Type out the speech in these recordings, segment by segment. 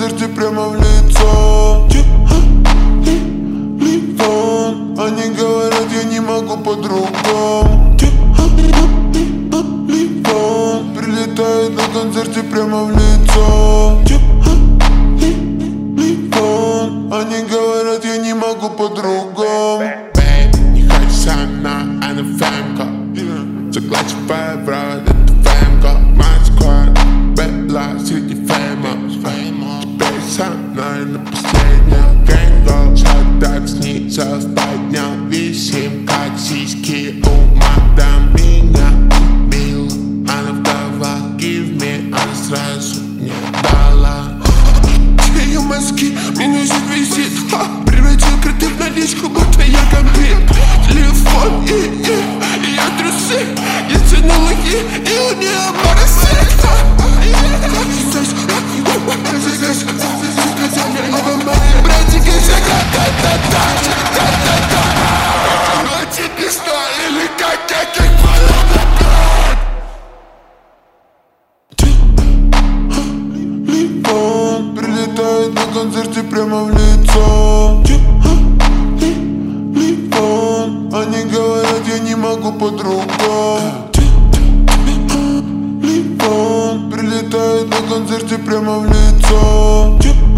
концерте прямо в лицо. Телефон, они говорят, я не могу по-другому. Телефон, прилетает на концерте прямо в лицо. Телефон, они говорят, я не могу по-другому. Не хочу со мной, а на фэмка. Заглачивая в рот, это фэмка. Москва, бэла, среди фэма. Теперь со мной на последнем гэнго. Шатак снится в поднял. Висим, как сиськи у мадам. Меня убила, она вдова. Give me, она сразу не дала. Ее мозги, минусик висит. Превратил кредит в наличку, будто я компит. Телефон и я трусы. Я тянул их, и у нее парасит. Братик, а тебе что, или как я Телефон прилетает на концерте прямо в лицо. Телефон, они говорят, я не могу по-другому. Телефон прилетает на концерте прямо в лицо.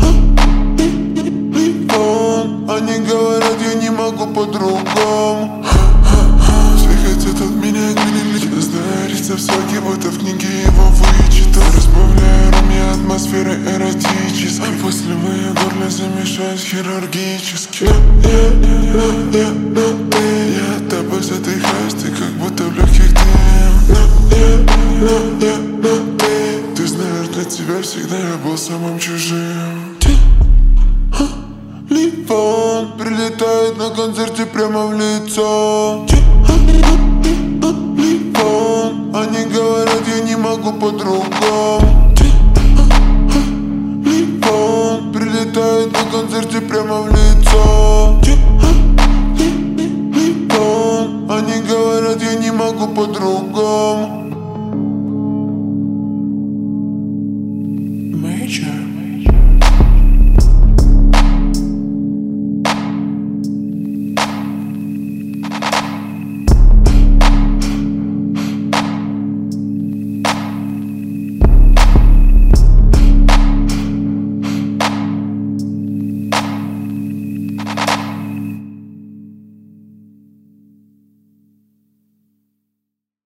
Телефон, они говорят, я не могу по-другому. Все хотят от меня гнили. Знается всякий, будто в книге его вычитал. Разбавляю ром я атмосферой эротической. После моего горла замешаюсь хирургически. Я тобой задыхаюсь, ты как будто в легких дым. Ты знаешь, для тебя всегда я был самым чужим. Телефон прилетает на концерте прямо в лицо. Телефон, они говорят, я не могу по-другому. Телефон прилетает на концерте прямо в лицо.